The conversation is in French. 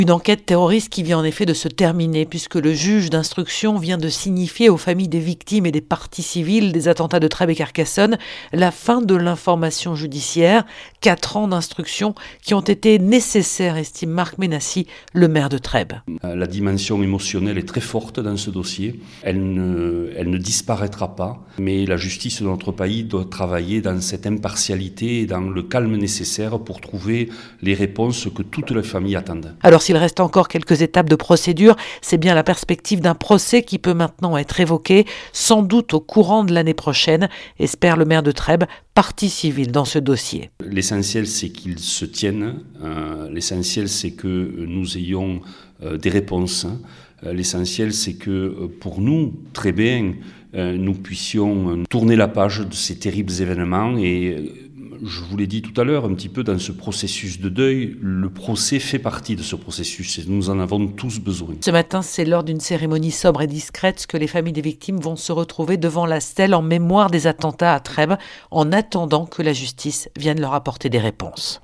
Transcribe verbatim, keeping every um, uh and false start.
Une enquête terroriste qui vient en effet de se terminer puisque le juge d'instruction vient de signifier aux familles des victimes et des parties civiles des attentats de Trèbes et Carcassonne la fin de l'information judiciaire. Quatre ans d'instruction qui ont été nécessaires, estime Marc Ménassi, le maire de Trèbes. La dimension émotionnelle est très forte dans ce dossier. Elle ne, elle ne disparaîtra pas, mais la justice de notre pays doit travailler dans cette impartialité et dans le calme nécessaire pour trouver les réponses que toutes les familles attendent. Alors s'il reste encore quelques étapes de procédure, c'est bien la perspective d'un procès qui peut maintenant être évoquée, sans doute au courant de l'année prochaine, espère le maire de Trèbes, partie civile dans ce dossier. L'essentiel, c'est qu'il se tienne. Euh, l'essentiel, c'est que nous ayons euh, des réponses. Euh, l'essentiel, c'est que euh, pour nous, très bien, euh, nous puissions tourner la page de ces terribles événements et euh, je vous l'ai dit tout à l'heure, un petit peu dans ce processus de deuil, le procès fait partie de ce processus et nous en avons tous besoin. Ce matin, c'est lors d'une cérémonie sobre et discrète que les familles des victimes vont se retrouver devant la stèle en mémoire des attentats à Trèbes, en attendant que la justice vienne leur apporter des réponses.